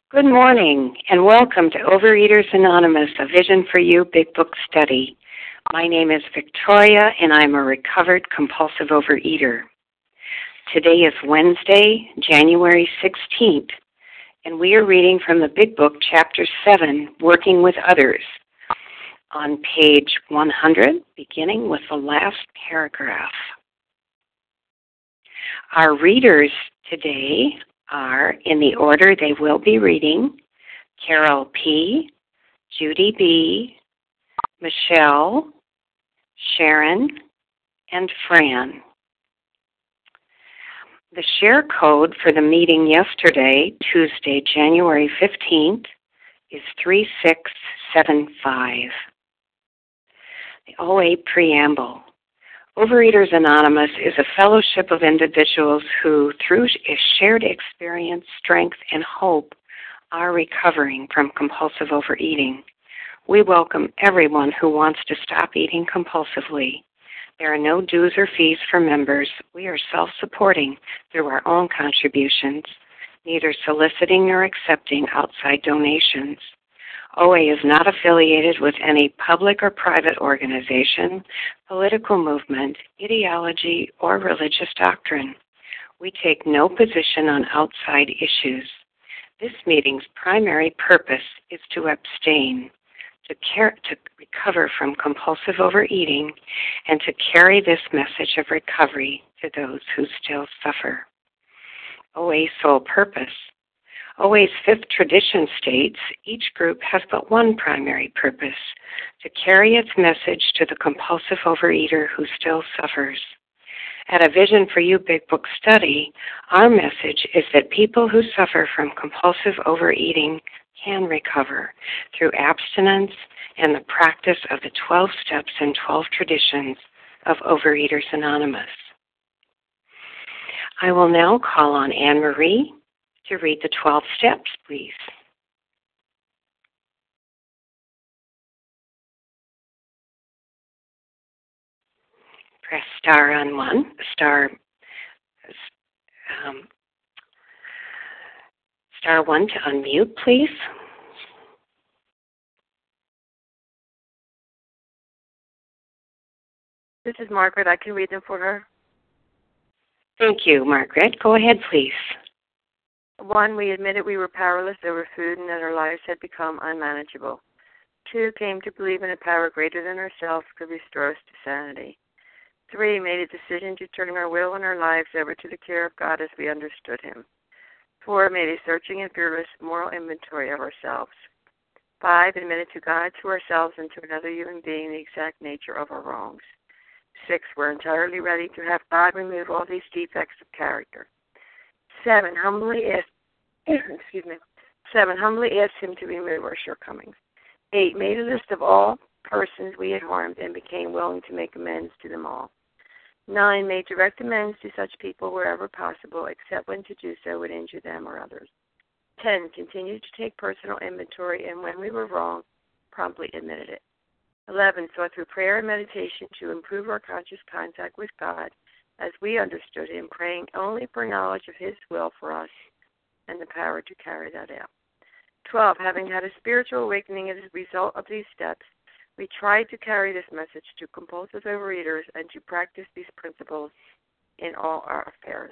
Good morning, and welcome to Overeaters Anonymous, a Vision for You Big Book Study. My name is Victoria, and I'm a recovered compulsive overeater. Today is Wednesday, January 16th, and we are reading from the Big Book, Chapter 7, Working with Others, on page 100, beginning with the last paragraph. Our readers today are, in the order they will be reading, Carol P., Judy B., Michelle, Sharon, and Fran. The share code for the meeting yesterday, Tuesday, January 15th, is 3675. The OA Preamble. Overeaters Anonymous is a fellowship of individuals who, through a shared experience, strength, and hope, are recovering from compulsive overeating. We welcome everyone who wants to stop eating compulsively. There are no dues or fees for members. We are self-supporting through our own contributions, neither soliciting nor accepting outside donations. OA is not affiliated with any public or private organization, political movement, ideology, or religious doctrine. We take no position on outside issues. This meeting's primary purpose is to abstain, to recover from compulsive overeating, and to carry this message of recovery to those who still suffer. OA's sole purpose. OA's fifth tradition states each group has but one primary purpose, to carry its message to the compulsive overeater who still suffers. At a Vision for You Big Book Study, our message is that people who suffer from compulsive overeating can recover through abstinence and the practice of the 12 steps and 12 traditions of Overeaters Anonymous. I will now call on Anne Marie to read the 12 steps, please. Press star on one, star one to unmute, please. This is Margaret. I can read them for her. Thank you, Margaret. Go ahead, please. 1, we admitted we were powerless over food and that our lives had become unmanageable. 2, came to believe in a power greater than ourselves could restore us to sanity. 3, made a decision to turn our will and our lives over to the care of God as we understood Him. 4, made a searching and fearless moral inventory of ourselves. 5, admitted to God, to ourselves, and to another human being the exact nature of our wrongs. 6, we're entirely ready to have God remove all these defects of character. 7, humbly asked Him to remove our shortcomings. 8, made a list of all persons we had harmed and became willing to make amends to them all. 9, made direct amends to such people wherever possible, except when to do so would injure them or others. 10, continued to take personal inventory, and when we were wrong, promptly admitted it. 11, sought through prayer and meditation to improve our conscious contact with God as we understood Him, praying only for knowledge of His will for us and the power to carry that out. 12, having had a spiritual awakening as a result of these steps, we tried to carry this message to compulsive overeaters and to practice these principles in all our affairs.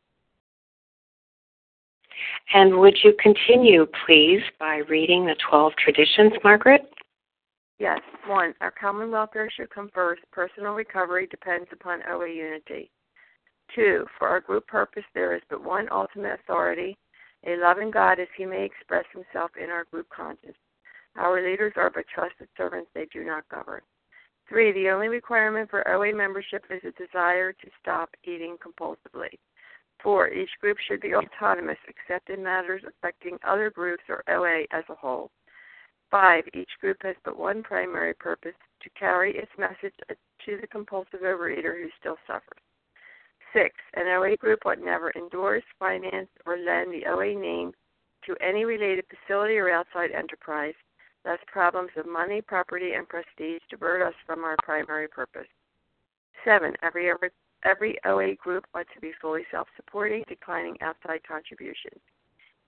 And would you continue, please, by reading the 12 traditions, Margaret? Yes. 1, our common welfare should come first. Personal recovery depends upon OA unity. 2, for our group purpose, there is but one ultimate authority, a loving God as He may express Himself in our group conscience. Our leaders are but trusted servants, they do not govern. 3, the only requirement for OA membership is a desire to stop eating compulsively. 4, each group should be autonomous except in matters affecting other groups or OA as a whole. 5, each group has but one primary purpose, to carry its message to the compulsive overeater who still suffers. 6, an OA group ought never endorse, finance, or lend the OA name to any related facility or outside enterprise, lest problems of money, property, and prestige divert us from our primary purpose. 7, every OA group ought to be fully self-supporting, declining outside contributions.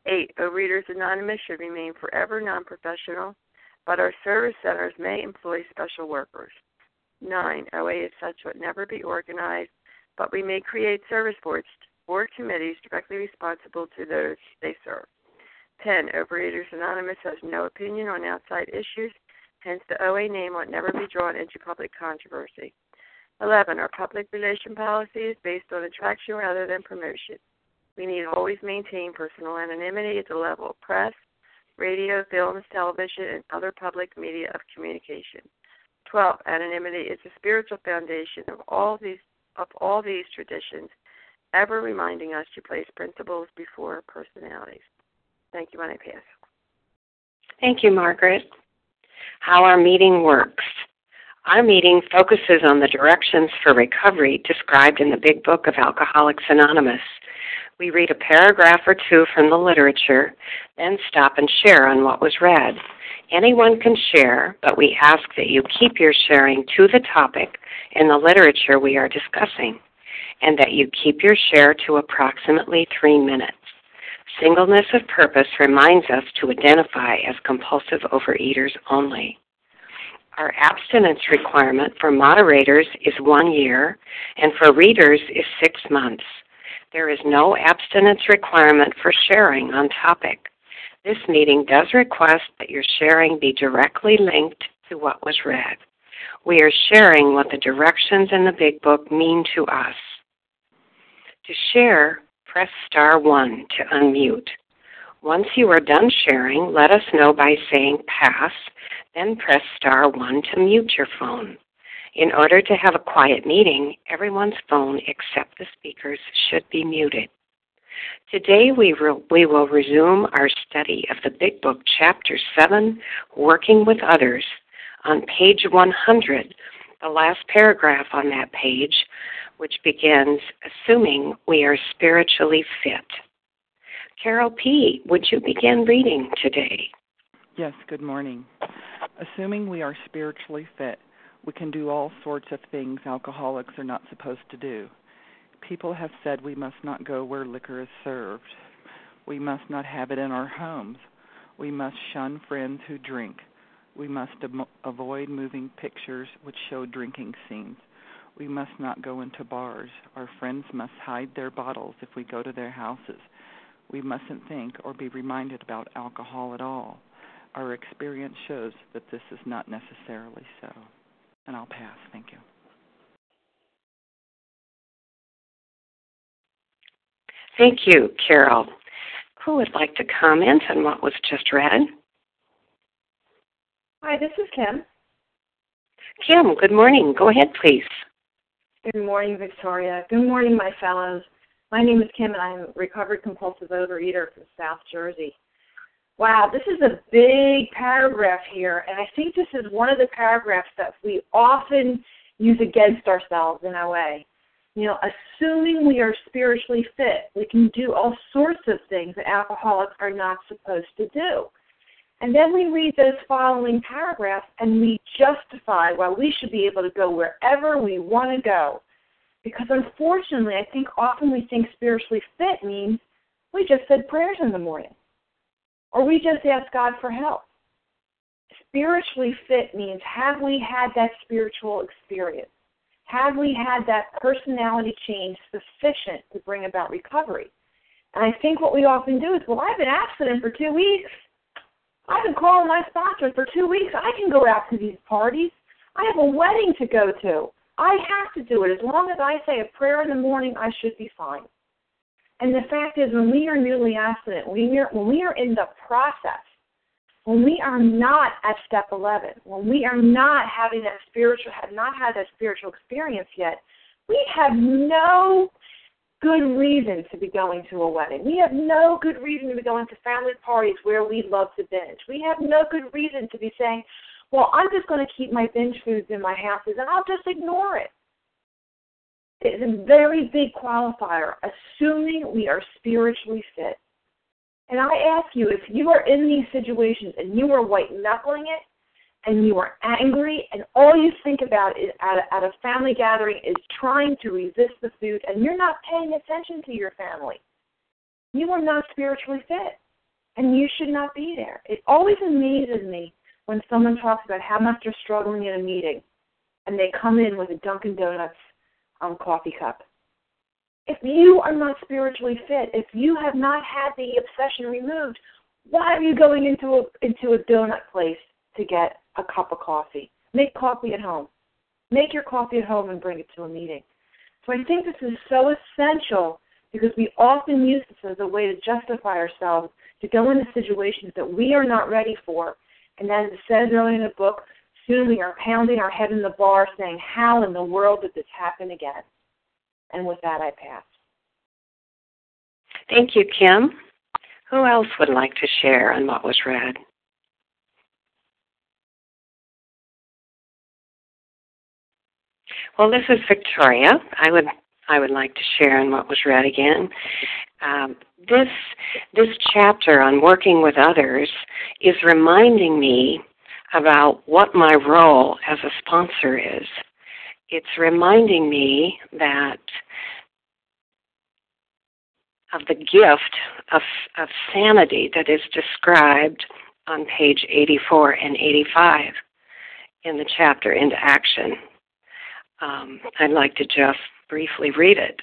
8. Overeaters Anonymous should remain forever non-professional, but our service centers may employ special workers. 9. OA as such would never be organized, but we may create service boards or committees directly responsible to those they serve. 10. Overeaters Anonymous has no opinion on outside issues, hence the OA name will never be drawn into public controversy. 11. Our public relation policy is based on attraction rather than promotion. We need to always maintain personal anonymity at the level of press, radio, films, television, and other public media of communication. 12. Anonymity is the spiritual foundation of all these traditions, ever reminding us to place principles before personalities. Thank you, and I pass. Thank you, Margaret. How our meeting works. Our meeting focuses on the directions for recovery described in the Big Book of Alcoholics Anonymous. We read a paragraph or two from the literature, then stop and share on what was read. Anyone can share, but we ask that you keep your sharing to the topic and the literature we are discussing, and that you keep your share to approximately 3 minutes. Singleness of purpose reminds us to identify as compulsive overeaters only. Our abstinence requirement for moderators is 1 year, and for readers is 6 months. There is no abstinence requirement for sharing on topic. This meeting does request that your sharing be directly linked to what was read. We are sharing what the directions in the Big Book mean to us. To share, press star 1 to unmute. Once you are done sharing, let us know by saying pass, then press star 1 to mute your phone. In order to have a quiet meeting, everyone's phone except the speaker's should be muted. Today we will resume our study of the Big Book, Chapter 7, Working with Others. On page 100, the last paragraph on that page, which begins, assuming we are spiritually fit. Carol P., would you begin reading today? Yes, good morning. Assuming we are spiritually fit, we can do all sorts of things alcoholics are not supposed to do. People have said we must not go where liquor is served. We must not have it in our homes. We must shun friends who drink. We must avoid moving pictures which show drinking scenes. We must not go into bars. Our friends must hide their bottles if we go to their houses. We mustn't think or be reminded about alcohol at all. Our experience shows that this is not necessarily so. And I'll pass. Thank you. Thank you, Carol. Who would like to comment on what was just read? Hi, this is Kim. Kim, good morning. Go ahead, please. Good morning, Victoria. Good morning, my fellows. My name is Kim, and I'm a recovered compulsive overeater from South Jersey. Wow, this is a big paragraph here, and I think this is one of the paragraphs that we often use against ourselves in OA. You know, assuming we are spiritually fit, we can do all sorts of things that alcoholics are not supposed to do. And then we read those following paragraphs, and we justify why we should be able to go wherever we want to go. Because unfortunately, I think often we think spiritually fit means we just said prayers in the morning, or we just asked God for help. Spiritually fit means, have we had that spiritual experience? Have we had that personality change sufficient to bring about recovery? And I think what we often do is, well, I've been abstinent for 2 weeks. I've been calling my sponsor for 2 weeks. I can go out to these parties. I have a wedding to go to. I have to do it. As long as I say a prayer in the morning, I should be fine. And the fact is, when we are newly abstinent, when we are in the process, when we are not at step 11, when we are not having that have not had that spiritual experience yet, we have no good reason to be going to a wedding. We have no good reason to be going to family parties where we love to binge. We have no good reason to be saying, well, I'm just going to keep my binge foods in my houses and I'll just ignore it. It's a very big qualifier, assuming we are spiritually fit. And I ask you, if you are in these situations and you are white-knuckling it and you are angry and all you think about is at a family gathering is trying to resist the food and you're not paying attention to your family, you are not spiritually fit. and you should not be there. It always amazes me when someone talks about how much they're struggling in a meeting, and they come in with a Dunkin' Donuts coffee cup. If you are not spiritually fit, if you have not had the obsession removed, why are you going into a donut place to get a cup of coffee? Make coffee at home. Make your coffee at home and bring it to a meeting. So I think this is so essential because we often use this as a way to justify ourselves to go into situations that we are not ready for. And as it says earlier in the book, soon we are pounding our head in the bar saying, how in the world did this happen again? And with that, I pass. Thank you, Kim. Who else would like to share on what was read? Well, this is Victoria. I would like to share on what was read again. This chapter on working with others is reminding me about what my role as a sponsor is. It's reminding me that of the gift of sanity that is described on page 84 and 85 in the chapter Into Action. I'd like to just briefly read it.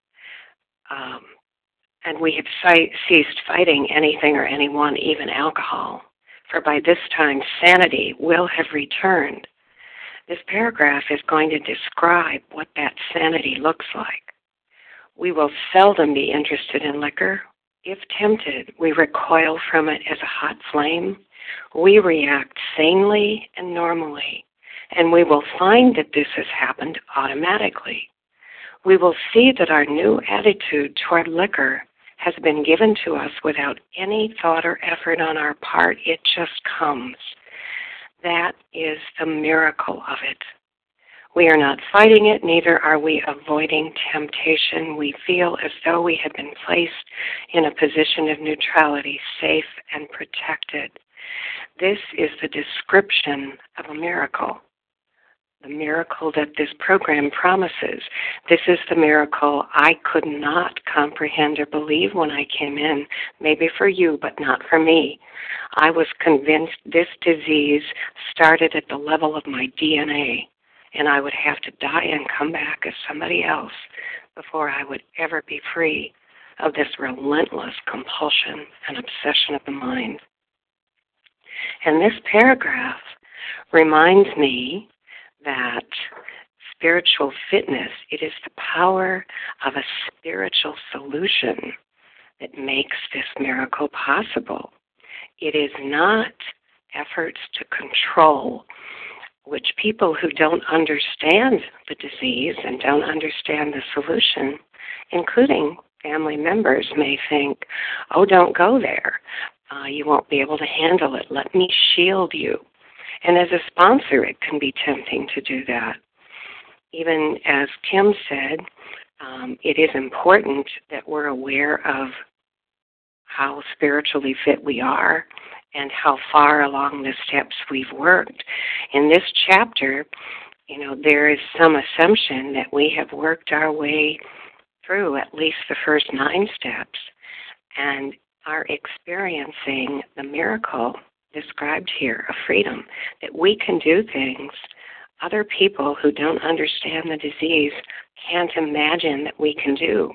And we have ceased fighting anything or anyone, even alcohol, for by this time sanity will have returned. This paragraph is going to describe what that sanity looks like. We will seldom be interested in liquor. If tempted, we recoil from it as a hot flame. We react sanely and normally, and we will find that this has happened automatically. We will see that our new attitude toward liquor has been given to us without any thought or effort on our part. It just comes. That is the miracle of it. We are not fighting it, neither are we avoiding temptation. We feel as though we have been placed in a position of neutrality, safe and protected. This is the description of a miracle, the miracle that this program promises. This is the miracle I could not comprehend or believe when I came in, maybe for you, but not for me. I was convinced this disease started at the level of my DNA, and I would have to die and come back as somebody else before I would ever be free of this relentless compulsion and obsession of the mind. And this paragraph reminds me that spiritual fitness, it is the power of a spiritual solution that makes this miracle possible. It is not efforts to control, which people who don't understand the disease and don't understand the solution, including family members, may think, oh, don't go there. You won't be able to handle it. Let me shield you. And as a sponsor, it can be tempting to do that. Even as Kim said, it is important that we're aware of how spiritually fit we are and how far along the steps we've worked. In this chapter, there is some assumption that we have worked our way through at least the first 9 steps and are experiencing the miracle described here of freedom, that we can do things other people who don't understand the disease can't imagine that we can do.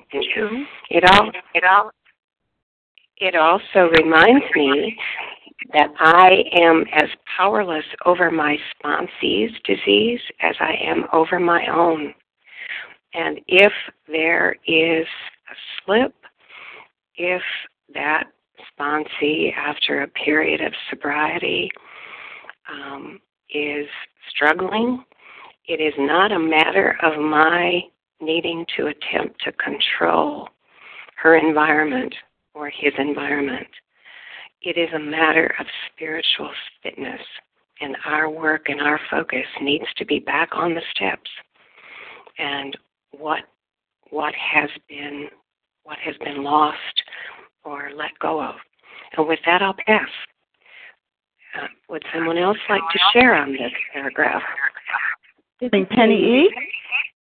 It also reminds me that I am as powerless over my sponsee's disease as I am over my own. And if there is a slip, if that sponsee, after a period of sobriety, is struggling, it is not a matter of my needing to attempt to control her environment or his environment. It is a matter of spiritual fitness, and our work and our focus needs to be back on the steps and what has been lost or let go of. And with that, I'll pass. Would someone else like to share on this paragraph? Penny E.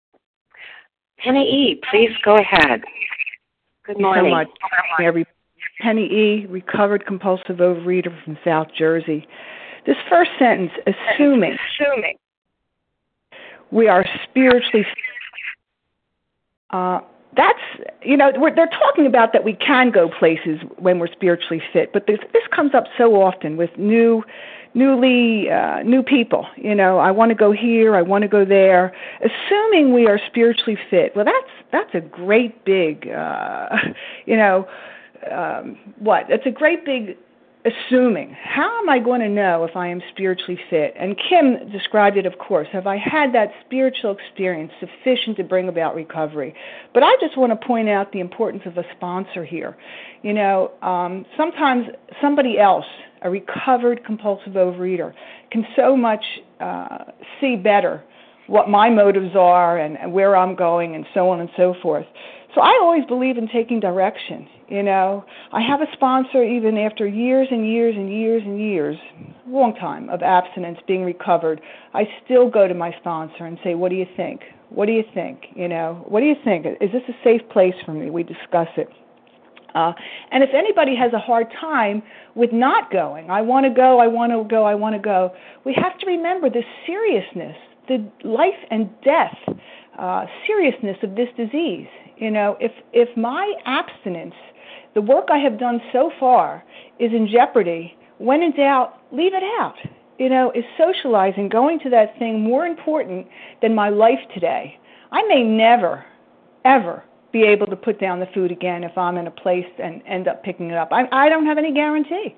Penny E., please go ahead. Good morning. Thank you so much, Penny E., recovered compulsive overeater from South Jersey. This first sentence, assuming we are spiritually that's, they're talking about that we can go places when we're spiritually fit, but this comes up so often with new people. I want to go here, I want to go there. Assuming we are spiritually fit, well, that's a great big, It's a great big assuming. How am I going to know if I am spiritually fit? And Kim described it, of course. Have I had that spiritual experience sufficient to bring about recovery? But I just want to point out the importance of a sponsor here. Sometimes somebody else, a recovered compulsive overeater, can so much see better what my motives are and where I'm going and so on and so forth. So I always believe in taking direction. I have a sponsor even after years and years and years and years, long time of abstinence, being recovered. I still go to my sponsor and say, what do you think? What do you think? What do you think? Is this a safe place for me? We discuss it. And if anybody has a hard time with not going, I want to go, we have to remember the seriousness, the life and death seriousness of this disease. If my abstinence, the work I have done so far, is in jeopardy, when in doubt, leave it out. Is socializing, going to that thing more important than my life today? I may never, ever be able to put down the food again if I'm in a place and end up picking it up. I don't have any guarantee,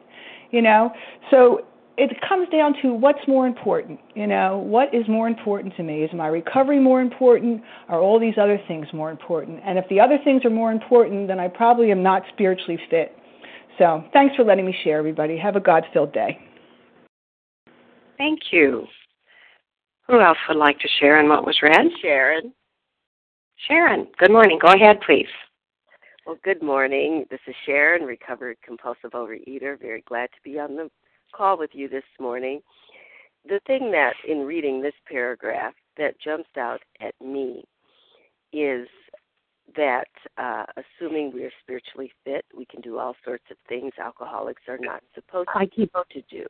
So it comes down to what's more important, what is more important to me? Is my recovery more important? Are all these other things more important? And if the other things are more important, then I probably am not spiritually fit. So thanks for letting me share, everybody. Have a God-filled day. Thank you. Who else would like to share on what was read? Sharon, good morning. Go ahead, please. Well, good morning. This is Sharon, recovered compulsive overeater. Very glad to be on the call with you this morning. The thing that in reading this paragraph that jumps out at me is that assuming we are spiritually fit, we can do all sorts of things alcoholics are not supposed to do.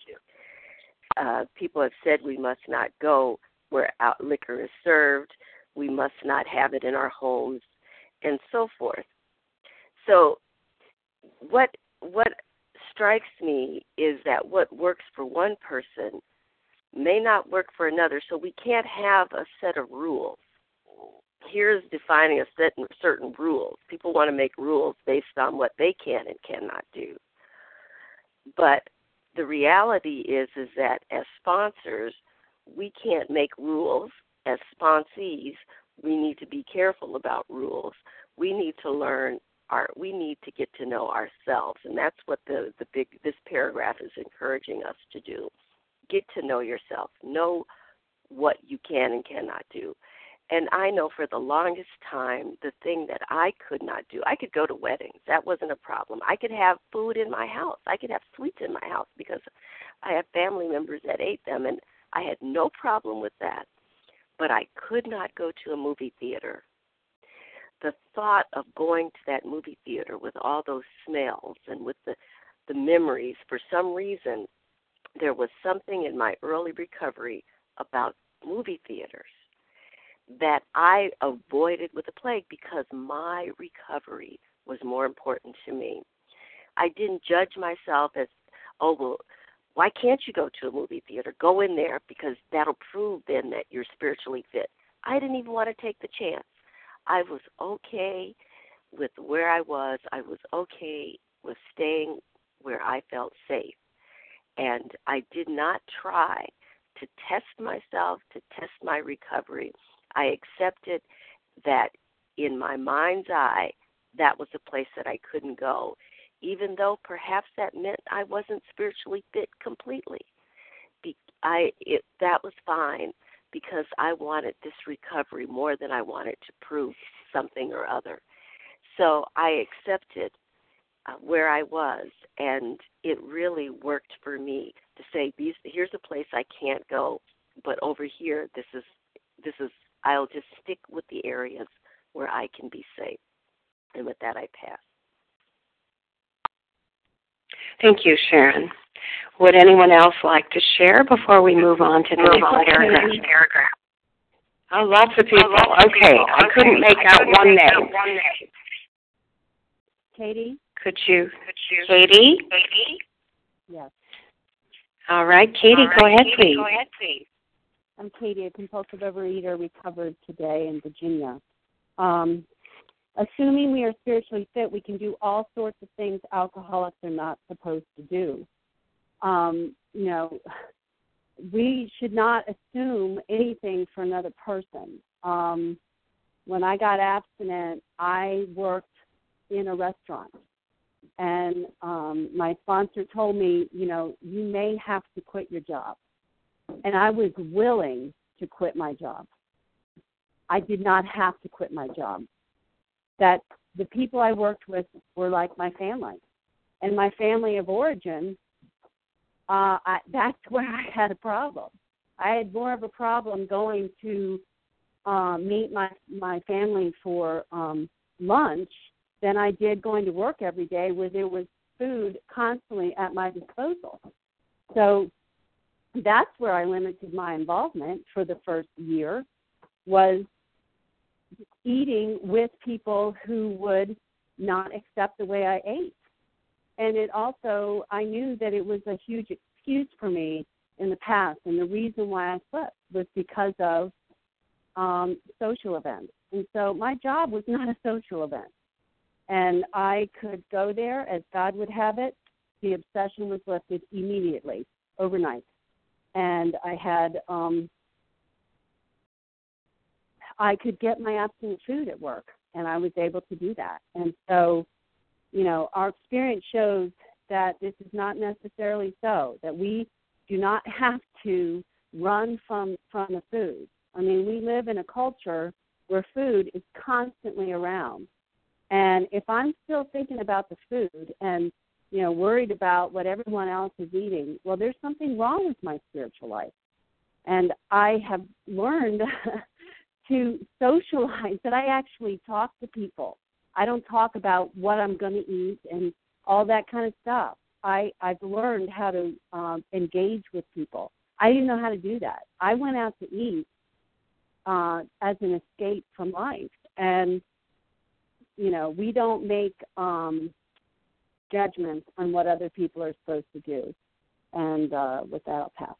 People have said we must not go where liquor is served, we must not have it in our homes, and so forth. So what strikes me is that what works for one person may not work for another, so we can't have a set of rules. Here's defining a set of certain rules. People want to make rules based on what they can and cannot do. But the reality is that as sponsors, we can't make rules. As sponsees, we need to be careful about rules. We need to learn. We need to get to know ourselves, and that's what this paragraph is encouraging us to do. Get to know yourself. Know what you can and cannot do. And I know for the longest time, the thing that I could not do, I could go to weddings. That wasn't a problem. I could have food in my house. I could have sweets in my house because I have family members that ate them, and I had no problem with that. But I could not go to a movie theater. The thought of going to that movie theater with all those smells and with the memories, for some reason, there was something in my early recovery about movie theaters that I avoided with the plague because my recovery was more important to me. I didn't judge myself as, why can't you go to a movie theater? Go in there because that'll prove then that you're spiritually fit. I didn't even want to take the chance. I was okay with where I was. I was okay with staying where I felt safe. And I did not try to test myself, to test my recovery. I accepted that in my mind's eye, that was a place that I couldn't go, even though perhaps that meant I wasn't spiritually fit completely. That was fine because I wanted this recovery more than I wanted to prove something or other. So I accepted where I was, and it really worked for me to say, here's a place I can't go, but over here, this is. I'll just stick with the areas where I can be safe. And with that, I pass. Thank you, Sharon. Would anyone else like to share before we move on to the next paragraph? Oh, lots of people. Okay, I couldn't make out one name. Katie? Could you? Katie? Yes. All right, Katie, go ahead, please. I'm Katie, a compulsive overeater, recovered today in Virginia. Assuming we are spiritually fit, we can do all sorts of things alcoholics are not supposed to do. We should not assume anything for another person. When I got abstinent, I worked in a restaurant. And my sponsor told me, you may have to quit your job. And I was willing to quit my job. I did not have to quit my job. That the people I worked with were like my family. And my family of origin, that's where I had a problem. I had more of a problem going to meet my family for lunch than I did going to work every day where there was food constantly at my disposal. So that's where I limited my involvement for the first year, was eating with people who would not accept the way I ate. And it also, I knew that it was a huge excuse for me in the past, and the reason why I slept was because of social events. And so my job was not a social event. And I could go there as God would have it. The obsession was lifted immediately, overnight. And I had, I could get my abstinent food at work, and I was able to do that. And so, our experience shows that this is not necessarily so, that we do not have to run from the food. I mean, we live in a culture where food is constantly around. And if I'm still thinking about the food and, worried about what everyone else is eating, well, there's something wrong with my spiritual life. And I have learned to socialize, that I actually talk to people. I don't talk about what I'm going to eat and all that kind of stuff. I've learned how to engage with people. I didn't know how to do that. I went out to eat as an escape from life. And, we don't make judgments on what other people are supposed to do. And with that, I'll pass.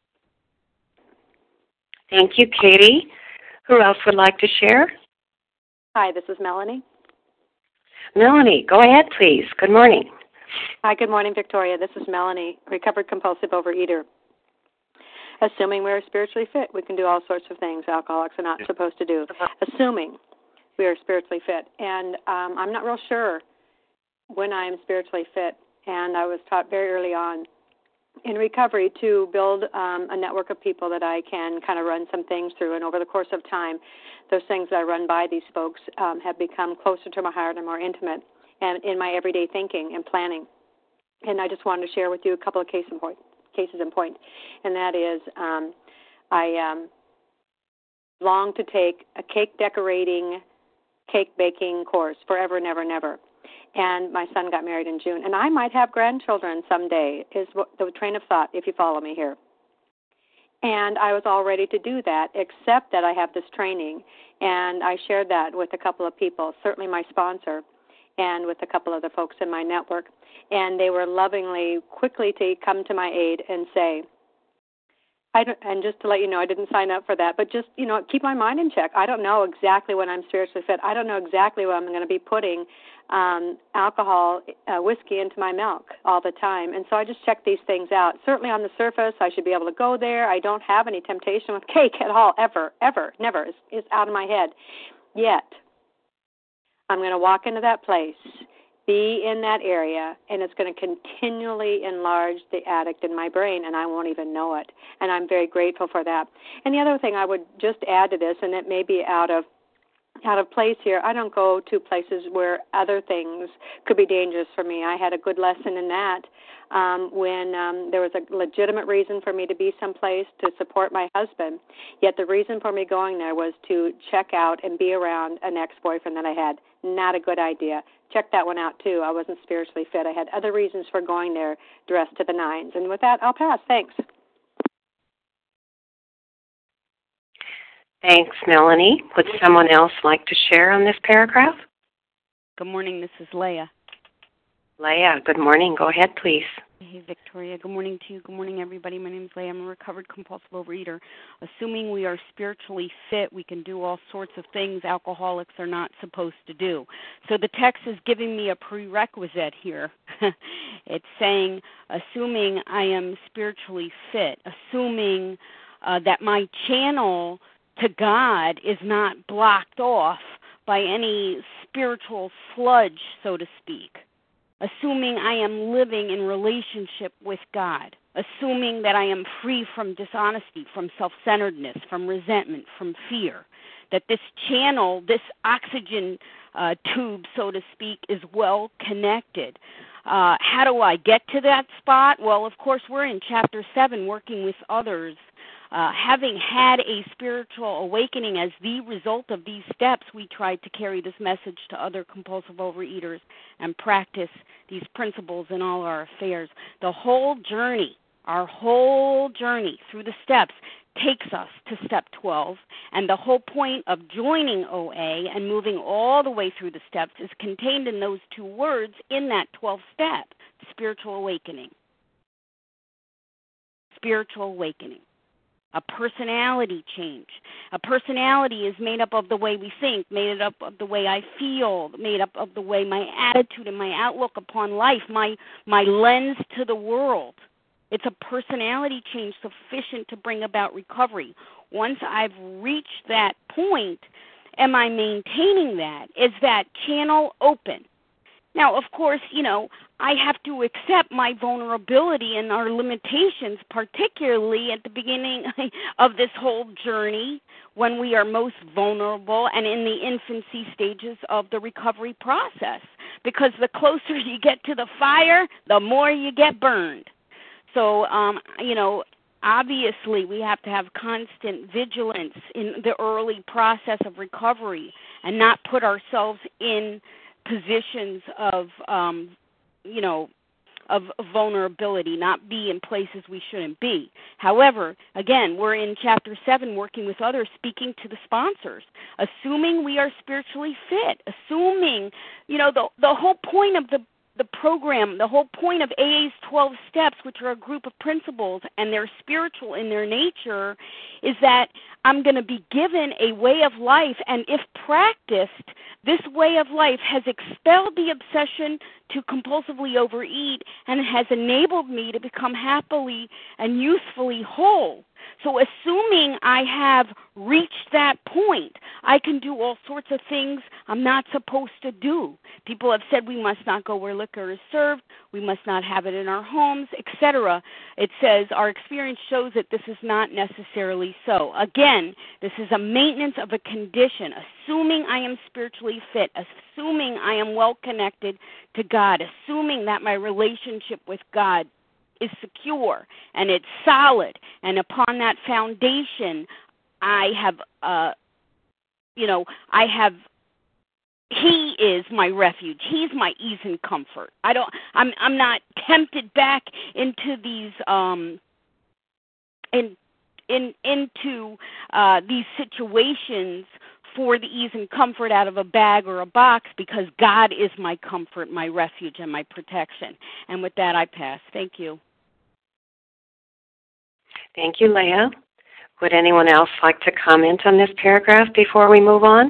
Thank you, Katie. Who else would like to share? Hi, this is Melanie. Melanie, go ahead, please. Good morning. Hi, good morning, Victoria. This is Melanie, recovered compulsive overeater. Assuming we're spiritually fit, we can do all sorts of things alcoholics are not supposed to do. Assuming we are spiritually fit. And I'm not real sure when I'm spiritually fit. And I was taught very early on in recovery to build a network of people that I can kind of run some things through. And over the course of time, those things that I run by these folks have become closer to my heart and more intimate and in my everyday thinking and planning. And I just wanted to share with you a couple of cases in point. And that is I long to take a cake decorating, cake baking course forever, never, never. And my son got married in June. And I might have grandchildren someday, is what the train of thought, if you follow me here. And I was all ready to do that, except that I have this training. And I shared that with a couple of people, certainly my sponsor, and with a couple other folks in my network. And they were lovingly, quickly to come to my aid and say, and just to let you know, I didn't sign up for that, but just, keep my mind in check. I don't know exactly when I'm spiritually fit. I don't know exactly when I'm going to be putting alcohol, whiskey into my milk all the time. And so I just check these things out. Certainly on the surface, I should be able to go there. I don't have any temptation with cake at all, ever, never. It's out of my head. Yet, I'm going to walk into that place, be in that area, and it's going to continually enlarge the addict in my brain, and I won't even know it. And I'm very grateful for that. And the other thing I would just add to this, and it may be out of place here, I don't go to places where other things could be dangerous for me. I had a good lesson in that when there was a legitimate reason for me to be someplace to support my husband. Yet the reason for me going there was to check out and be around an ex-boyfriend that I had. Not a good idea. Check that one out, too. I wasn't spiritually fit. I had other reasons for going there dressed to the nines. And with that, I'll pass. Thanks. Thanks, Melanie. Would someone else like to share on this paragraph? Good morning. This is Leah. Leah, good morning. Go ahead, please. Hey, Victoria. Good morning to you. Good morning, everybody. My name is Leah. I'm a recovered compulsive overeater. Assuming we are spiritually fit, we can do all sorts of things alcoholics are not supposed to do. So the text is giving me a prerequisite here. It's saying, assuming I am spiritually fit, assuming that my channel to God is not blocked off by any spiritual sludge, so to speak. Assuming I am living in relationship with God, assuming that I am free from dishonesty, from self-centeredness, from resentment, from fear, that this channel, this oxygen tube, so to speak, is well connected. How do I get to that spot? Well, of course, we're in Chapter 7, working with others. Having had a spiritual awakening as the result of these steps, we tried to carry this message to other compulsive overeaters and practice these principles in all our affairs. The whole journey, our whole journey through the steps takes us to step 12, and the whole point of joining OA and moving all the way through the steps is contained in those two words in that 12th step, spiritual awakening. Spiritual awakening. A personality change. A personality is made up of the way we think, made up of the way I feel, made up of the way my attitude and my outlook upon life, my lens to the world. It's a personality change sufficient to bring about recovery. Once I've reached that point, am I maintaining that? Is that channel open? Now, of course, I have to accept my vulnerability and our limitations, particularly at the beginning of this whole journey when we are most vulnerable and in the infancy stages of the recovery process. Because the closer you get to the fire, the more you get burned. So, obviously we have to have constant vigilance in the early process of recovery and not put ourselves in positions of vulnerability, not be in places we shouldn't be. However, again, we're in Chapter 7 working with others, speaking to the sponsors, assuming we are spiritually fit, assuming, the whole point of the program, the whole point of AA's 12 steps, which are a group of principles, and they're spiritual in their nature, is that I'm going to be given a way of life, and if practiced, this way of life has expelled the obsession to compulsively overeat and has enabled me to become happily and usefully whole. So assuming I have reached that point, I can do all sorts of things I'm not supposed to do. People have said we must not go where liquor is served, we must not have it in our homes, etc. It says our experience shows that this is not necessarily so. Again, this is a maintenance of a condition, assuming I am spiritually fit, assuming I am well connected to God, assuming that my relationship with God is secure and it's solid, and upon that foundation He is my refuge. He's my ease and comfort. I'm not tempted back into these into these situations for the ease and comfort out of a bag or a box, because God is my comfort, my refuge, and my protection. And with that, I pass. Thank you. Thank you, Leah. Would anyone else like to comment on this paragraph before we move on?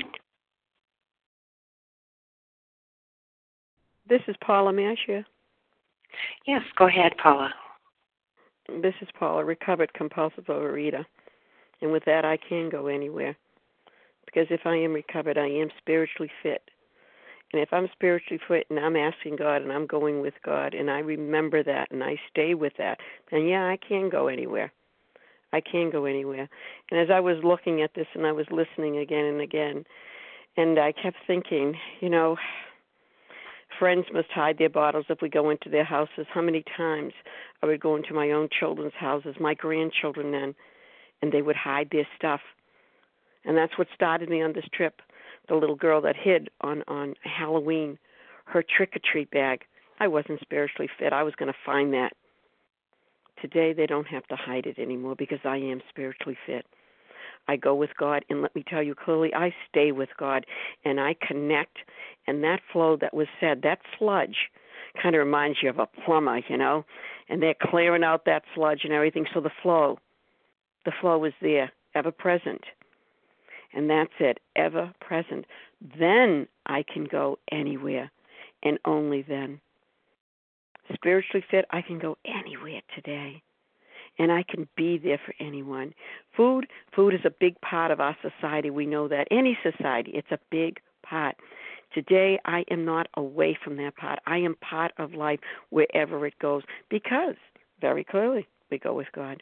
This is Paula. May I share? Yes, go ahead, Paula. This is Paula, recovered compulsive overeater. And with that, I can go anywhere. Because if I am recovered, I am spiritually fit. And if I'm spiritually fit and I'm asking God and I'm going with God and I remember that and I stay with that, then yeah, I can go anywhere. I can go anywhere. And as I was looking at this and I was listening again and again, and I kept thinking, friends must hide their bottles if we go into their houses. How many times I would go into my own children's houses, my grandchildren then, and they would hide their stuff. And that's what started me on this trip. The little girl that hid on Halloween her trick-or-treat bag. I wasn't spiritually fit. I was going to find that. Today they don't have to hide it anymore because I am spiritually fit. I go with God, and let me tell you clearly, I stay with God, and I connect, and that flow that was said, that sludge kind of reminds you of a plumber, you know, and they're clearing out that sludge and everything, so the flow is there, ever present, and that's it, ever present. Then I can go anywhere, and only then. Spiritually fit, I can go anywhere today. And I can be there for anyone. Food is a big part of our society. We know that. Any society, it's a big part. Today, I am not away from that part. I am part of life wherever it goes because, very clearly, we go with God.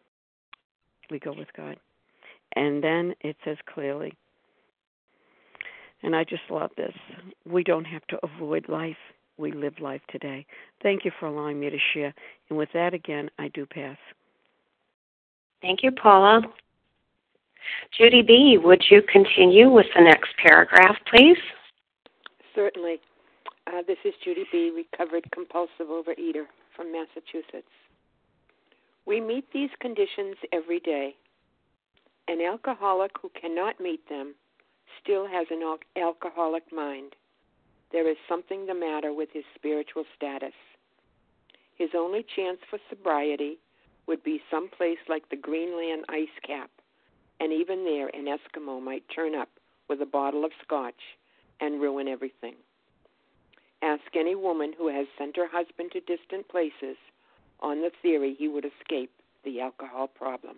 We go with God. And then it says clearly, and I just love this, we don't have to avoid life. We live life today. Thank you for allowing me to share. And with that, again, I do pass. Thank you, Paula. Judy B., would you continue with the next paragraph, please? Certainly. This is Judy B., recovered compulsive overeater from Massachusetts. We meet these conditions every day. An alcoholic who cannot meet them still has an alcoholic mind. There is something the matter with his spiritual status. His only chance for sobriety would be someplace like the Greenland ice cap, and even there an Eskimo might turn up with a bottle of scotch and ruin everything. Ask any woman who has sent her husband to distant places on the theory he would escape the alcohol problem.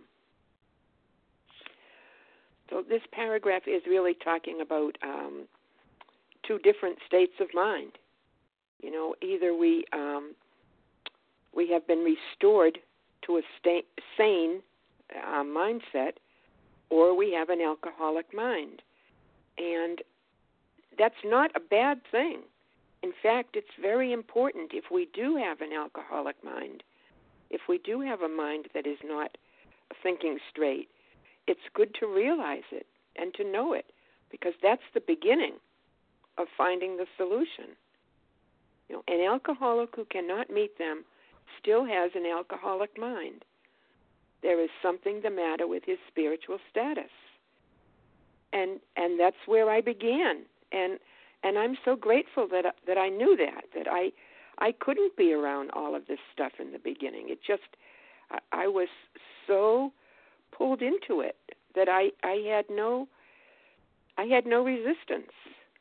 So this paragraph is really talking about two different states of mind. You know, either we have been restored to a sane mindset, or we have an alcoholic mind. And that's not a bad thing. In fact, it's very important if we do have an alcoholic mind, if we do have a mind that is not thinking straight, it's good to realize it and to know it, because that's the beginning of finding the solution. You know, an alcoholic who cannot meet them still has an alcoholic mind. There is something the matter with his spiritual status. And that's where I began. And I'm so grateful that I knew that I couldn't be around all of this stuff in the beginning. It just, I was so pulled into it that I had no resistance.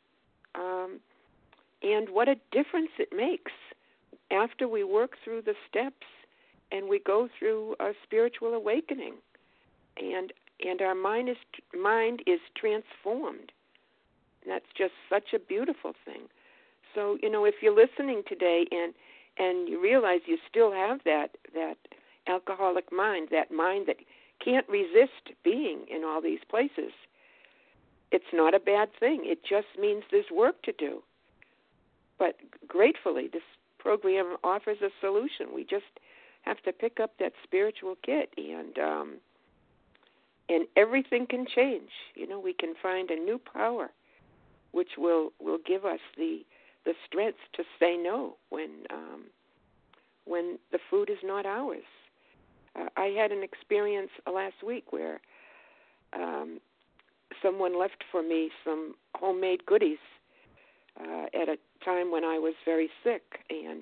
And what a difference it makes after we work through the steps and we go through a spiritual awakening, and our mind is transformed. That's just such a beautiful thing. So, you know, if you're listening today and you realize you still have that alcoholic mind, that mind that can't resist being in all these places, it's not a bad thing. It just means there's work to do. But gratefully, this program offers a solution. We just have to pick up that spiritual kit, and everything can change. You know, we can find a new power, which will give us the strength to say no when the food is not ours. I had an experience last week where someone left for me some homemade goodies at a time when I was very sick, and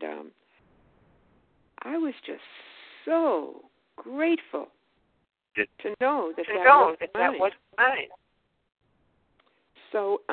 I was just so grateful to know that was mine. So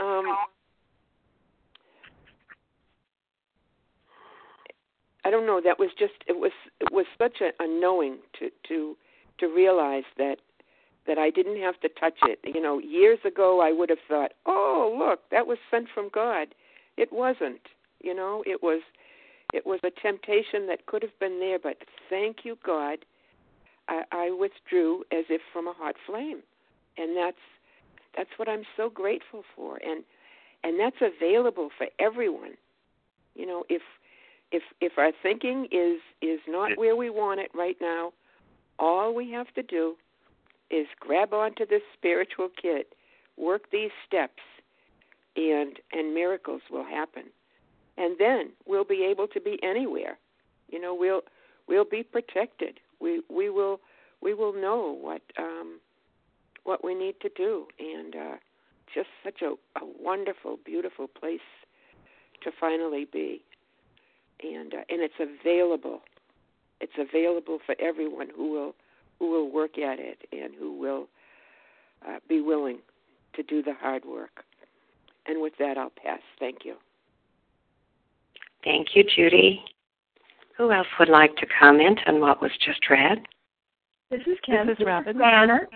I don't know. That was just it was such a knowing to realize that I didn't have to touch it. You know, years ago I would have thought, oh, look, that was sent from God. It wasn't. You know, it was a temptation that could have been there, but thank you, God, I withdrew as if from a hot flame, and that's what I'm so grateful for, and that's available for everyone. You know, if our thinking is not where we want it right now, all we have to do is grab onto this spiritual kit, work these steps, and miracles will happen. And then we'll be able to be anywhere. You know, we'll be protected. We will know what we need to do, and just such a wonderful, beautiful place to finally be. And it's available. It's available for everyone who will work at it and who will be willing to do the hard work. And with that, I'll pass. Thank you. Thank you, Judy. Who else would like to comment on what was just read? This is Kim. This is Robin. Banner.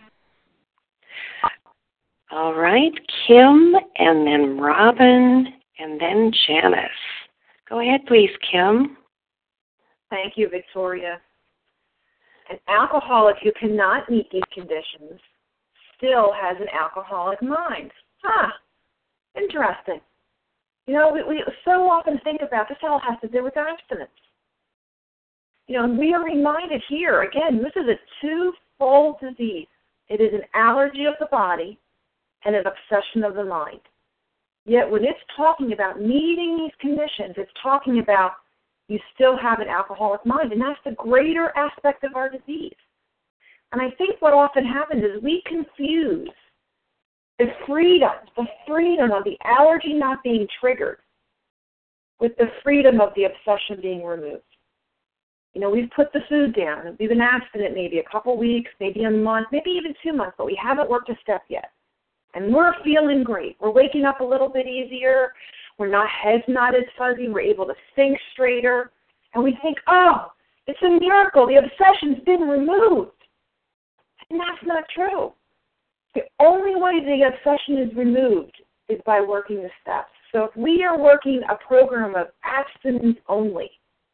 All right, Kim, and then Robin, and then Janice. Go ahead, please, Kim. Thank you, Victoria. An alcoholic who cannot meet these conditions still has an alcoholic mind. Interesting. You know, we so often think about this all has to do with abstinence. You know, and we are reminded here, again, this is a twofold disease. It is an allergy of the body and an obsession of the mind. Yet when it's talking about meeting these conditions, it's talking about you still have an alcoholic mind, and that's the greater aspect of our disease. And I think what often happens is we confuse the freedom of the allergy not being triggered with the freedom of the obsession being removed. You know, we've put the food down. We've been abstinent maybe a couple weeks, maybe a month, maybe even 2 months, but we haven't worked a step yet. And we're feeling great. We're waking up a little bit easier. Head's not as fuzzy. We're able to think straighter. And we think, oh, it's a miracle. The obsession's been removed. And that's not true. The only way the obsession is removed is by working the steps. So if we are working a program of abstinence only,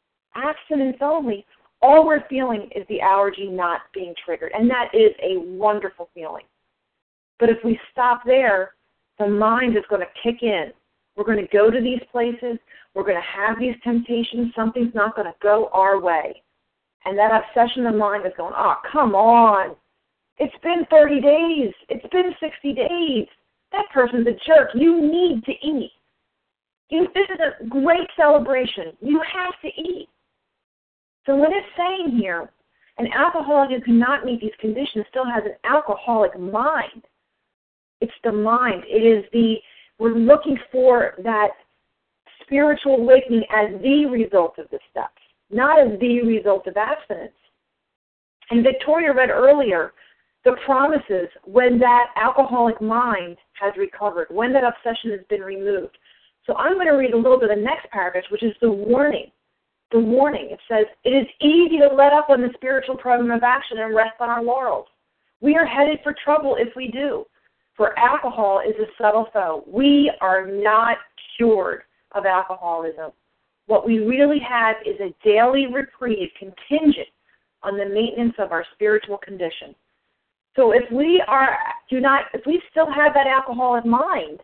all we're feeling is the allergy not being triggered. And that is a wonderful feeling. But if we stop there, the mind is going to kick in. We're going to go to these places. We're going to have these temptations. Something's not going to go our way. And that obsession of mind is going, oh, come on. It's been 30 days. It's been 60 days. That person's a jerk. You need to eat. This is a great celebration. You have to eat. So what it's saying here, an alcoholic who cannot meet these conditions still has an alcoholic mind. It's the mind. We're looking for that spiritual awakening as the result of the steps, not as the result of abstinence. And Victoria read earlier the promises when that alcoholic mind has recovered, when that obsession has been removed. So I'm going to read a little bit of the next paragraph, which is the warning. The warning. It says, it is easy to let up on the spiritual program of action and rest on our laurels. We are headed for trouble if we do. For alcohol is a subtle foe. We are not cured of alcoholism. What we really have is a daily reprieve contingent on the maintenance of our spiritual condition. So if we still have that alcoholic mind,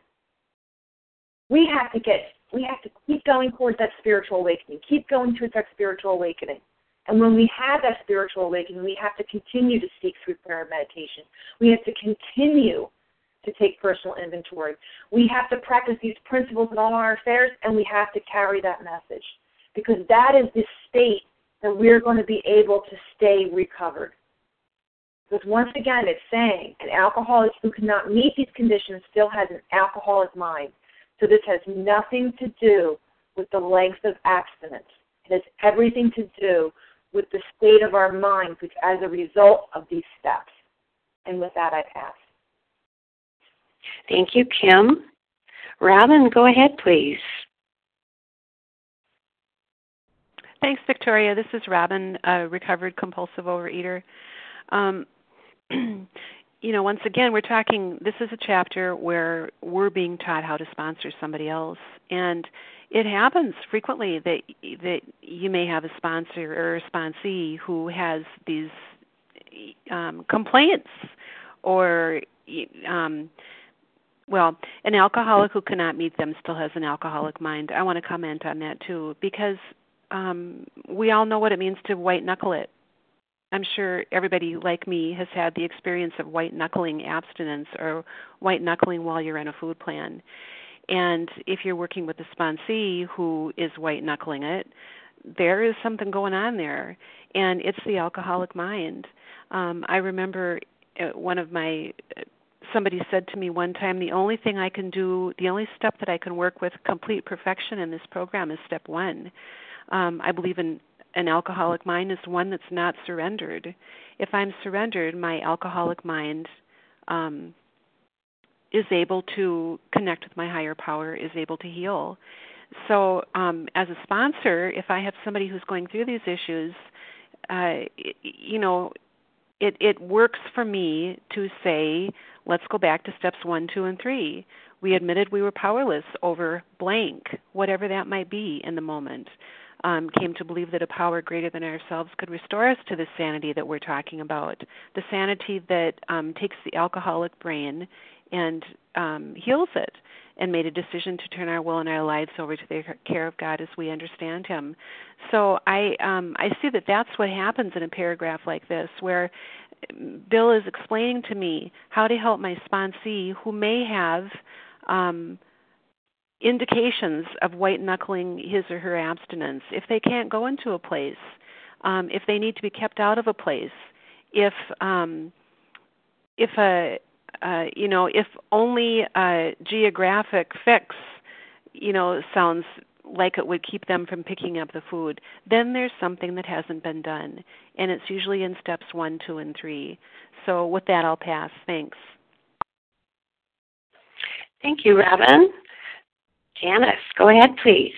we have to keep going towards that spiritual awakening, keep going towards that spiritual awakening. And when we have that spiritual awakening, we have to continue to seek through prayer and meditation. We have to continue to take personal inventory. We have to practice these principles in all our affairs, and we have to carry that message, because that is the state that we're going to be able to stay recovered. Because once again, it's saying an alcoholic who cannot meet these conditions still has an alcoholic mind. So this has nothing to do with the length of abstinence. It has everything to do with the state of our mind, which as a result of these steps. And with that, I pass. Thank you, Kim. Robin, go ahead, please. Thanks, Victoria. This is Robin, a recovered compulsive overeater. Once again, we're talking, this is a chapter where we're being taught how to sponsor somebody else. And it happens frequently that you may have a sponsor or a sponsee who has these complaints or well, an alcoholic who cannot meet them still has an alcoholic mind. I want to comment on that too, because we all know what it means to white knuckle it. I'm sure everybody like me has had the experience of white knuckling abstinence or white knuckling while you're in a food plan. And if you're working with a sponsee who is white knuckling it, there is something going on there, and it's the alcoholic mind. I remember somebody said to me one time, the only thing I can do, the only step that I can work with complete perfection in this program is step 1. I believe an alcoholic mind is one that's not surrendered. If I'm surrendered, my alcoholic mind is able to connect with my higher power, is able to heal. So as a sponsor, if I have somebody who's going through these issues, it works for me to say, let's go back to steps 1, 2, and 3. We admitted we were powerless over blank, whatever that might be in the moment. Came to believe that a power greater than ourselves could restore us to the sanity that we're talking about, the sanity that takes the alcoholic brain and heals it, and made a decision to turn our will and our lives over to the care of God as we understand Him. So I see that that's what happens in a paragraph like this, where Bill is explaining to me how to help my sponsee who may have indications of white-knuckling his or her abstinence, if they can't go into a place, if they need to be kept out of a place, if only a geographic fix, sounds like it would keep them from picking up the food, then there's something that hasn't been done, and it's usually in steps 1, 2, and 3. So with that, I'll pass. Thanks. Thank you, Robin. Janice, go ahead, please.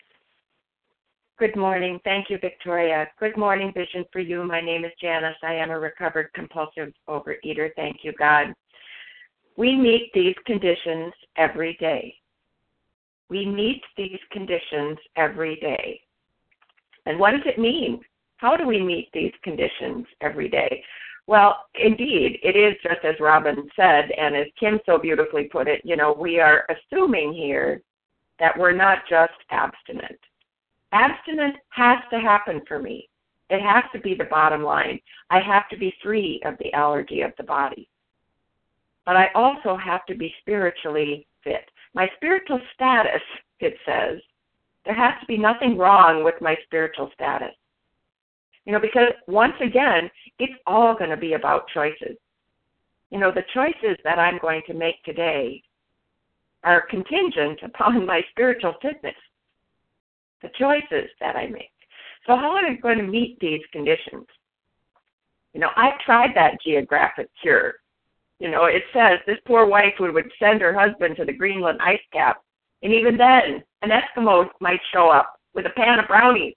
Good morning. Thank you, Victoria. Good morning, Vision for You. My name is Janice. I am a recovered compulsive overeater. Thank you, God. We meet these conditions every day. We meet these conditions every day. And what does it mean? How do we meet these conditions every day? Well, indeed, it is just as Robin said, and as Kim so beautifully put it, we are assuming here that we're not just abstinent. Abstinence has to happen for me. It has to be the bottom line. I have to be free of the allergy of the body. But I also have to be spiritually fit. My spiritual status, it says, there has to be nothing wrong with my spiritual status. Because once again, it's all going to be about choices. The choices that I'm going to make today are contingent upon my spiritual fitness, the choices that I make. So how am I going to meet these conditions? I've tried that geographic cure. It says this poor wife would send her husband to the Greenland ice cap, and even then, an Eskimo might show up with a pan of brownies.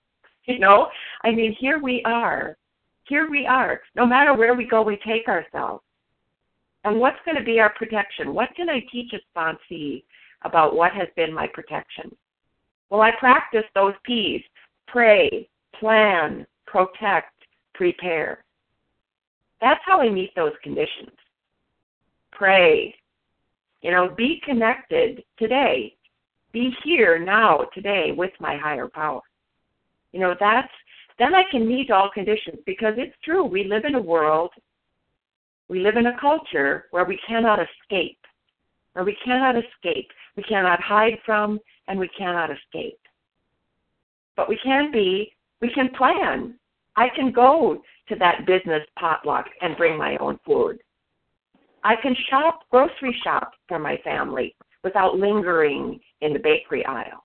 Here we are. Here we are. No matter where we go, we take ourselves. And what's going to be our protection? What can I teach a sponsee about what has been my protection? Well, I practice those P's: pray, plan, protect, prepare. That's how I meet those conditions. Pray. Be connected today. Be here now, today, with my higher power. Then I can meet all conditions, because it's true. We live in a world, we live in a culture where we cannot escape. We cannot hide from, and we cannot escape. But we can plan. I can go to that business potluck and bring my own food. I can grocery shop for my family without lingering in the bakery aisle.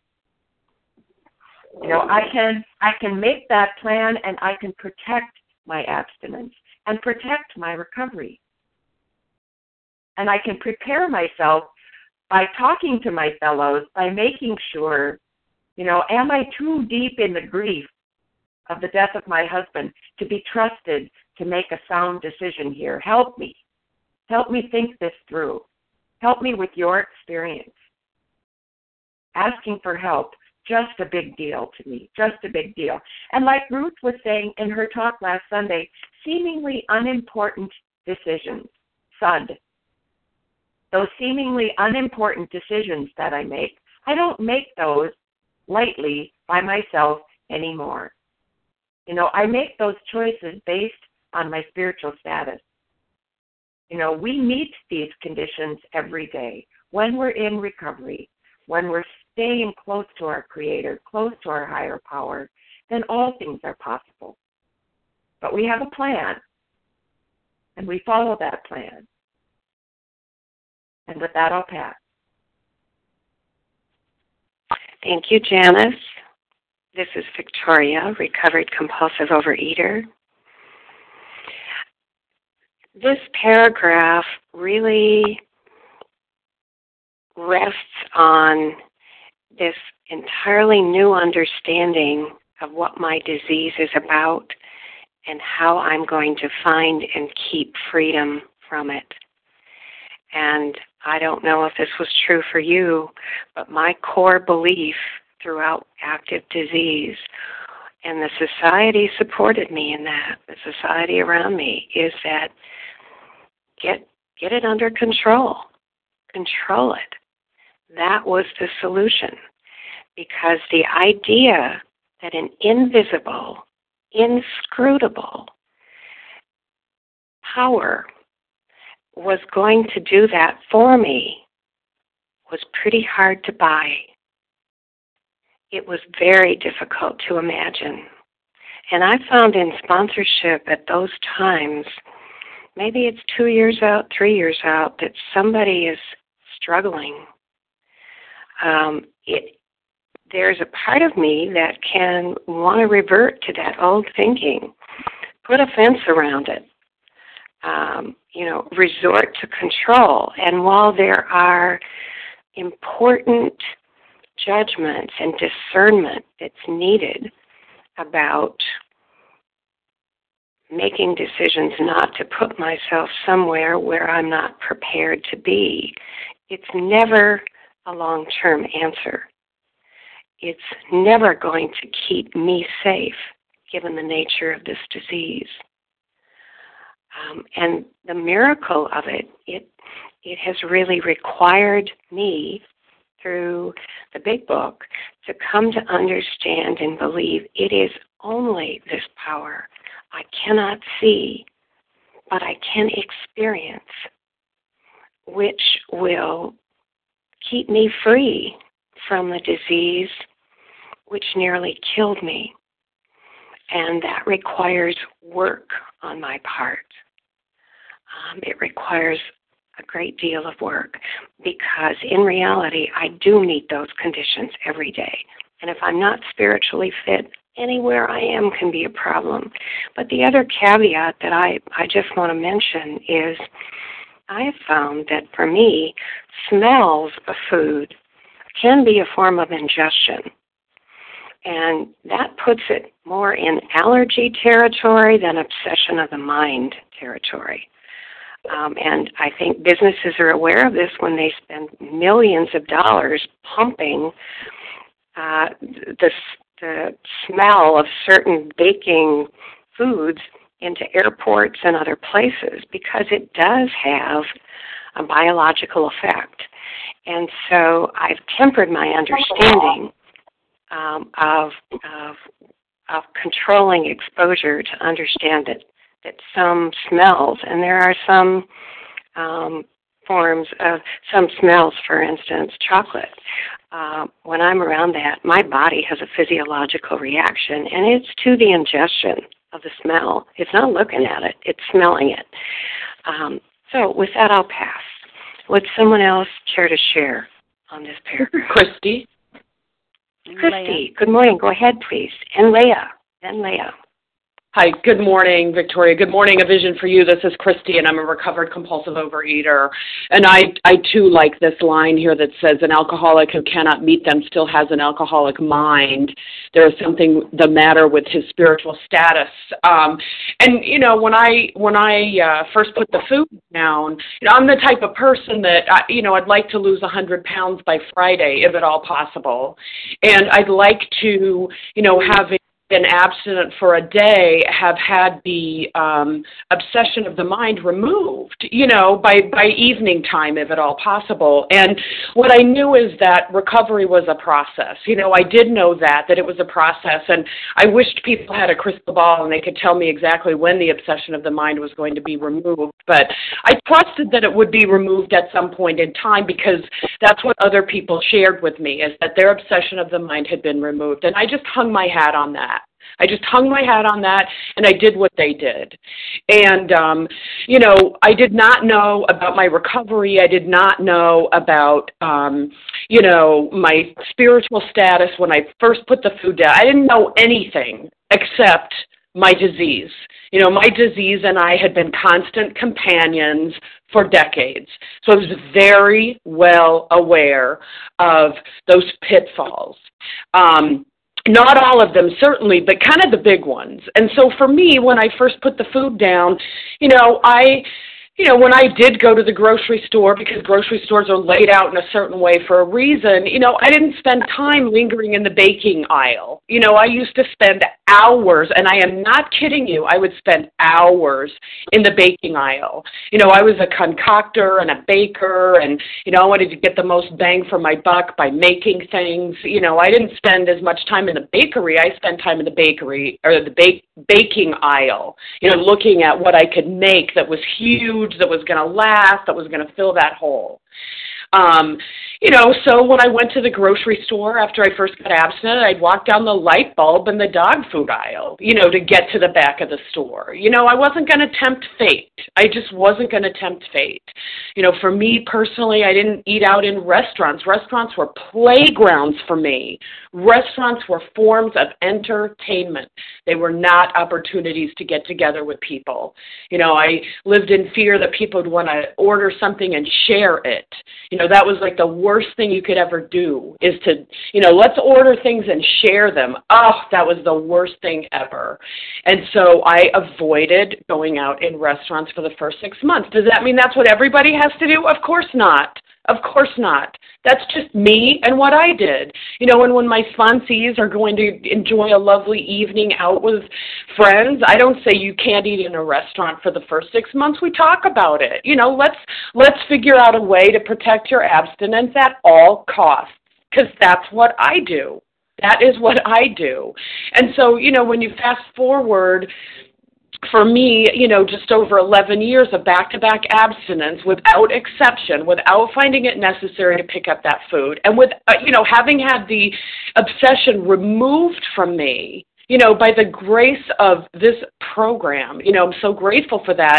I can make that plan, and I can protect my abstinence and protect my recovery. And I can prepare myself by talking to my fellows, by making sure, am I too deep in the grief of the death of my husband to be trusted to make a sound decision here? Help me. Help me think this through. Help me with your experience. Asking for help, just a big deal to me, just a big deal. And like Ruth was saying in her talk last Sunday, seemingly unimportant decisions, SUD. Those seemingly unimportant decisions that I make, I don't make those lightly by myself anymore. I make those choices based on my spiritual status. We meet these conditions every day when we're in recovery, when we're staying close to our Creator, close to our higher power, then all things are possible. But we have a plan, and we follow that plan. And with that, I'll pass. Thank you, Janice. This is Victoria, recovered compulsive overeater. This paragraph really rests on this entirely new understanding of what my disease is about and how I'm going to find and keep freedom from it. And I don't know if this was true for you, but my core belief throughout active disease, and the society supported me in that, the society around me, is that get it under control. Control it. That was the solution. Because the idea that an invisible, inscrutable power was going to do that for me was pretty hard to buy. It was very difficult to imagine. And I found in sponsorship at those times, maybe it's 2 years out, 3 years out, that somebody is struggling. There's a part of me that can want to revert to that old thinking, put a fence around it, resort to control. And while there are important judgments and discernment that's needed about making decisions not to put myself somewhere where I'm not prepared to be, it's never a long-term answer. It's never going to keep me safe, given the nature of this disease. And the miracle of it has really required me, through the Big Book, to come to understand and believe it is only this power I cannot see, but I can experience, which will keep me free from the disease which nearly killed me. And that requires work on my part. It requires a great deal of work because in reality I do meet those conditions every day. And if I'm not spiritually fit, anywhere I am can be a problem. But the other caveat that I just want to mention is I have found that for me, smells of food can be a form of ingestion. And that puts it more in allergy territory than obsession of the mind territory. And I think businesses are aware of this when they spend millions of dollars pumping the smell of certain baking foods into airports and other places, because it does have a biological effect. And so I've tempered my understanding of controlling exposure to understand that some smells, and there are some forms of some smells, for instance, chocolate. When I'm around that, my body has a physiological reaction, and it's to the ingestion of the smell. It's not looking at it, it's smelling it. So with that, I'll pass. Would someone else care to share on this paragraph? Christy, good morning. Go ahead, please. And Leah. Hi, good morning, Victoria. Good morning, A Vision for You. This is Christy, and I'm a recovered compulsive overeater. And I too, like this line here that says, an alcoholic who cannot meet them still has an alcoholic mind. There is something the matter with his spiritual status. And, when I first put the food down, I'm the type of person that, I'd like to lose 100 pounds by Friday, if at all possible. And I'd like to, have been abstinent for a day have had the obsession of the mind removed, by evening time, if at all possible. And what I knew is that recovery was a process. I did know that it was a process, and I wished people had a crystal ball and they could tell me exactly when the obsession of the mind was going to be removed. But I trusted that it would be removed at some point in time, because that's what other people shared with me, is that their obsession of the mind had been removed. And I just hung my hat on that. And I did what they did. And, I did not know about my recovery. I did not know about, my spiritual status when I first put the food down. I didn't know anything except my disease. My disease and I had been constant companions for decades. So I was very well aware of those pitfalls. Not all of them, certainly, but kind of the big ones. And so for me, when I first put the food down, when I did go to the grocery store, because grocery stores are laid out in a certain way for a reason, I didn't spend time lingering in the baking aisle. I used to spend hours, and I am not kidding you, I would spend hours in the baking aisle. I was a concoctor and a baker, and, I wanted to get the most bang for my buck by making things. I didn't spend as much time in the bakery. I spent time in the bakery, or the baking aisle, looking at what I could make that was huge, that was going to last, that was going to fill that hole. So when I went to the grocery store after I first got abstinent, I'd walk down the light bulb and the dog food aisle, to get to the back of the store. I wasn't going to tempt fate. I just wasn't going to tempt fate. For me personally, I didn't eat out in restaurants. Restaurants were playgrounds for me. Restaurants were forms of entertainment. They were not opportunities to get together with people. I lived in fear that people would want to order something and share it. That was like the worst thing you could ever do, is to, let's order things and share them. Oh, that was the worst thing ever. And so I avoided going out in restaurants for the first 6 months. Does that mean that's what everybody has to do? Of course not. Of course not. That's just me and what I did. And when my sponsees are going to enjoy a lovely evening out with friends, I don't say you can't eat in a restaurant for the first 6 months. We talk about it. Let's figure out a way to protect your abstinence at all costs, because that's what I do. That is what I do. And so, when you fast forward, for me, just over 11 years of back-to-back abstinence without exception, without finding it necessary to pick up that food, and with, having had the obsession removed from me, by the grace of this program, I'm so grateful for that.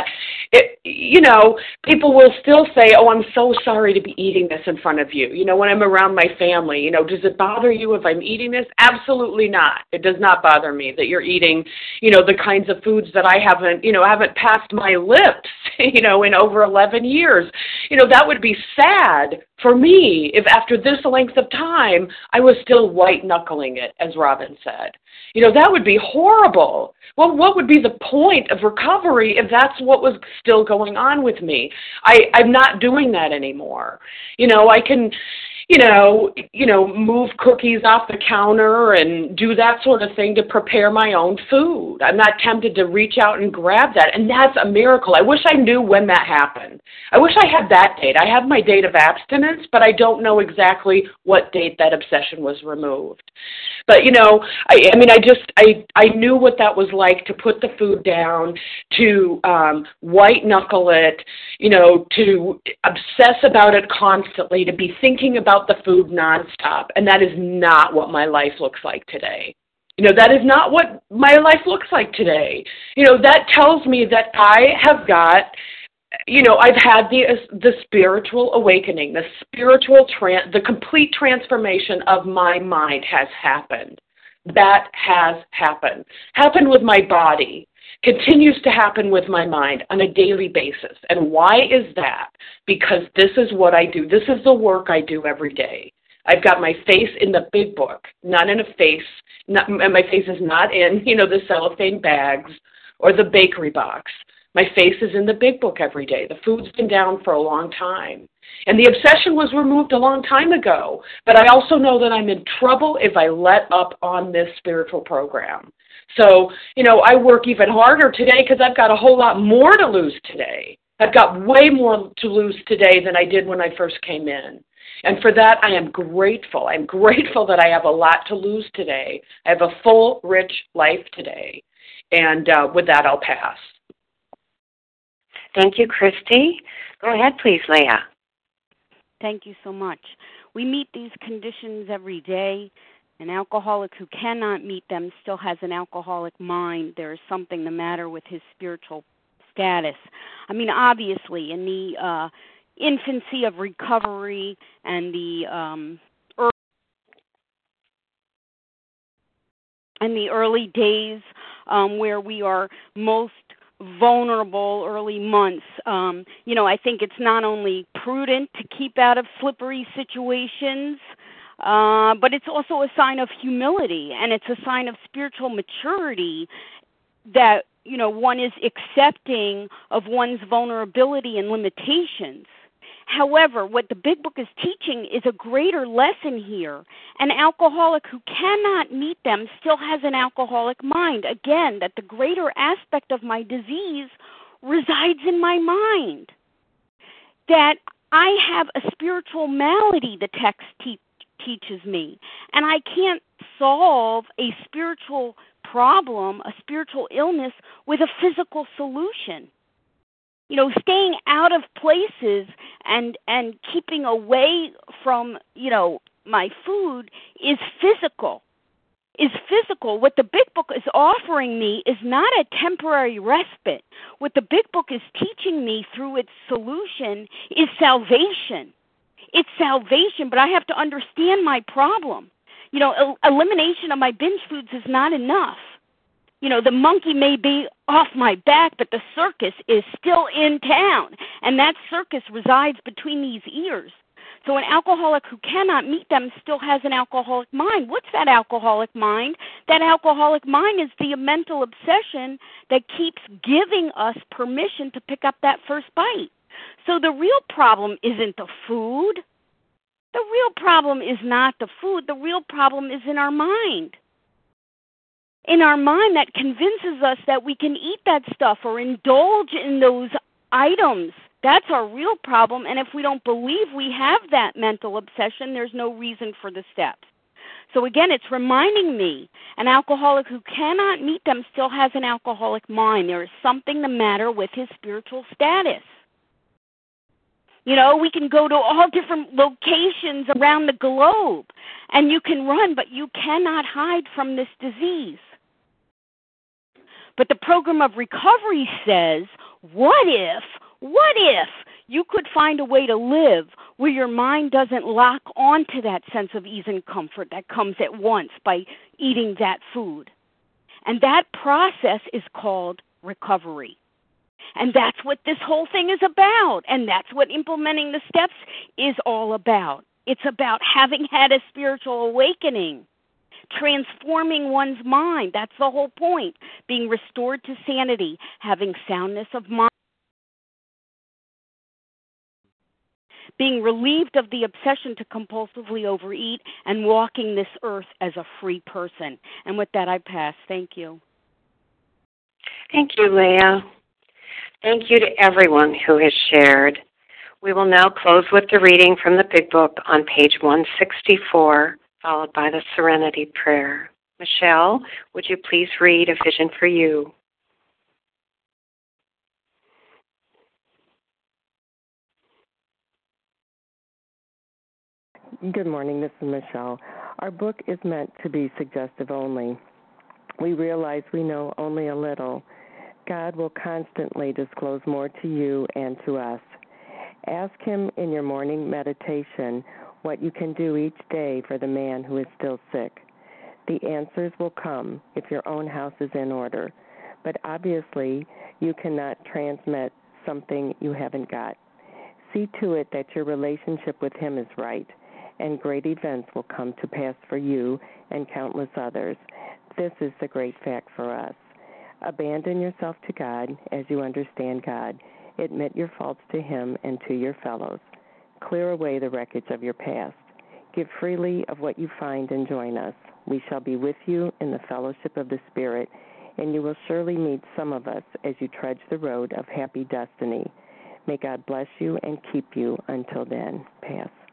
People will still say, oh, I'm so sorry to be eating this in front of you. When I'm around my family, does it bother you if I'm eating this? Absolutely not. It does not bother me that you're eating, the kinds of foods that I haven't passed my lips, in over 11 years. That would be sad for me if after this length of time I was still white-knuckling it, as Robin said. That would be horrible. Well, what would be the point of recovery if that's what was still going on with me? I'm not doing that anymore. I can, move cookies off the counter and do that sort of thing to prepare my own food. I'm not tempted to reach out and grab that, and that's a miracle. I wish I knew when that happened. I wish I had that date. I have my date of abstinence, but I don't know exactly what date that obsession was removed. But, I knew what that was like, to put the food down, to white-knuckle it, to obsess about it constantly, to be thinking about the food nonstop. And that is not what my life looks like today. That is not what my life looks like today. That tells me that I have got, I've had the spiritual awakening, the complete transformation of my mind has happened. That has happened. Happened with my body. Continues to happen with my mind on a daily basis. And why is that? Because this is what I do. This is the work I do every day. I've got my face in the big book, not in a face. My face is not in, the cellophane bags or the bakery box. My face is in the big book every day. The food's been down for a long time. And the obsession was removed a long time ago. But I also know that I'm in trouble if I let up on this spiritual program. So, I work even harder today because I've got a whole lot more to lose today. I've got way more to lose today than I did when I first came in. And for that, I am grateful. I'm grateful that I have a lot to lose today. I have a full, rich life today. And with that, I'll pass. Thank you, Christy. Go ahead, please, Leah. Thank you so much. We meet these conditions every day. An alcoholic who cannot meet them still has an alcoholic mind. There is something the matter with his spiritual status. I mean, obviously, in the infancy of recovery and the early days where we are most vulnerable, early months, I think it's not only prudent to keep out of slippery situations, but it's also a sign of humility, and it's a sign of spiritual maturity that, one is accepting of one's vulnerability and limitations. However, what the Big Book is teaching is a greater lesson here. An alcoholic who cannot meet them still has an alcoholic mind. Again, that the greater aspect of my disease resides in my mind. That I have a spiritual malady, the text teaches me, and I can't solve a spiritual problem, a spiritual illness, with a physical solution. Staying out of places and keeping away from, my food is physical. What the Big Book is offering me is not a temporary respite. What the Big Book is teaching me through its solution is salvation. It's salvation, but I have to understand my problem. Elimination of my binge foods is not enough. The monkey may be off my back, but the circus is still in town, and that circus resides between these ears. So an alcoholic who cannot meet them still has an alcoholic mind. What's that alcoholic mind? That alcoholic mind is the mental obsession that keeps giving us permission to pick up that first bite. So the real problem isn't the food. The real problem is not the food. The real problem is in our mind. In our mind that convinces us that we can eat that stuff or indulge in those items. That's our real problem, and if we don't believe we have that mental obsession, there's no reason for the steps. So again, it's reminding me, an alcoholic who cannot meet them still has an alcoholic mind. There is something the matter with his spiritual status. We can go to all different locations around the globe, and you can run, but you cannot hide from this disease. But the program of recovery says, what if you could find a way to live where your mind doesn't lock onto that sense of ease and comfort that comes at once by eating that food? And that process is called recovery. And that's what this whole thing is about. And that's what implementing the steps is all about. It's about having had a spiritual awakening, transforming one's mind. That's the whole point. Being restored to sanity, having soundness of mind, being relieved of the obsession to compulsively overeat, and walking this earth as a free person. And with that, I pass. Thank you. Thank you, Leah. Thank you to everyone who has shared. We will now close with the reading from the Big Book on page 164, followed by the Serenity Prayer. Michelle, would you please read A Vision for You? Good morning, this is Michelle. Our book is meant to be suggestive only. We realize we know only a little. God will constantly disclose more to you and to us. Ask Him in your morning meditation what you can do each day for the man who is still sick. The answers will come if your own house is in order, but obviously you cannot transmit something you haven't got. See to it that your relationship with Him is right, and great events will come to pass for you and countless others. This is the great fact for us. Abandon yourself to God as you understand God. Admit your faults to Him and to your fellows. Clear away the wreckage of your past. Give freely of what you find and join us. We shall be with you in the fellowship of the Spirit, and you will surely meet some of us as you trudge the road of happy destiny. May God bless you and keep you until then. Pass.